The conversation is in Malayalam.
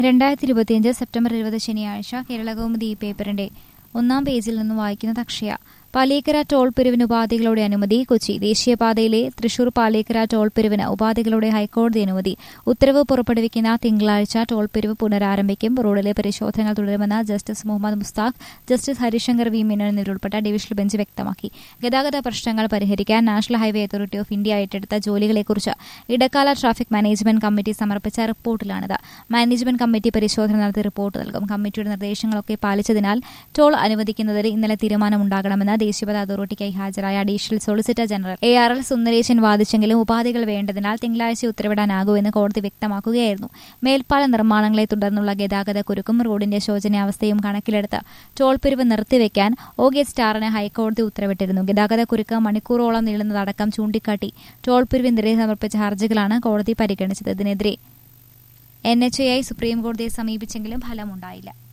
2025 സെപ്റ്റംബർ 20 ശനിയാഴ്ച കേരളകൗമുദി പേപ്പറിന്റെ ഒന്നാം പേജിൽ നിന്ന് വായിക്കുന്നത് അക്ഷയ. പാലേക്കര ടോൾ പിരിവിന് ഉപാധികളുടെ അനുമതി. കൊച്ചി. ദേശീയപാതയിലെ തൃശൂർ പാലേക്കര ടോൾ പിരിവിന് ഉപാധികളുടെ ഹൈക്കോടതി അനുമതി. ഉത്തരവ് പുറപ്പെടുവിക്കുന്ന തിങ്കളാഴ്ച ടോൾ പിരിവ് പുനരാരംഭിക്കും. റോഡിലെ പരിശോധനകൾ തുടരുമെന്ന് justice Muhammad Mushtaq, justice Harishankar V Menon എന്നിവരുൾപ്പെട്ട ഡിവിഷണൽ ബെഞ്ച് വ്യക്തമാക്കി. ഗതാഗത പ്രശ്നങ്ങൾ പരിഹരിക്കാൻ national highway authority of India ഏറ്റെടുത്ത ജോലികളെക്കുറിച്ച് ഇടക്കാല ട്രാഫിക് മാനേജ്മെന്റ് കമ്മിറ്റി സമർപ്പിച്ച റിപ്പോർട്ടിലാണിത്. മാനേജ്മെന്റ് കമ്മിറ്റി പരിശോധന നടത്തി റിപ്പോർട്ട് നൽകും. കമ്മിറ്റിയുടെ നിർദ്ദേശങ്ങളൊക്കെ പാലിച്ചതിനാൽ ടോൾ അനുവദിക്കുന്നതിൽ ഇന്നലെ തീരുമാനമുണ്ടാകണമെന്ന് ദേശീയപാത അതോറിറ്റിക്കായി ഹാജരായ additional solicitor general ARL Sundaresan വാദിച്ചെങ്കിലും ഉപാധികൾ വേണ്ടതിനാൽ തിങ്കളാഴ്ച ഉത്തരവിടാനാകൂവെന്ന് കോടതി വ്യക്തമാക്കുകയായിരുന്നു. മേൽപ്പാല നിർമ്മാണങ്ങളെ തുടർന്നുള്ള ഗതാഗത കുരുക്കും റോഡിന്റെ ശോചനീയാവസ്ഥയും കണക്കിലെടുത്ത് ടോൾ പിരിവ് നിർത്തിവെക്കാൻ ഓഗസ്റ്റ് 6 ഹൈക്കോടതി ഉത്തരവിട്ടിരുന്നു. ഗതാഗത കുരുക്ക് മണിക്കൂറോളം നീളുന്നതടക്കം ചൂണ്ടിക്കാട്ടി ടോൾ പിരിവിനെതിരെ സമർപ്പിച്ച ഹർജികളാണ് കോടതി പരിഗണിച്ചത്. ഇതിനെതിരെ NHAI സുപ്രീംകോടതിയെ സമീപിച്ചെങ്കിലും ഫലമുണ്ടായില്ല.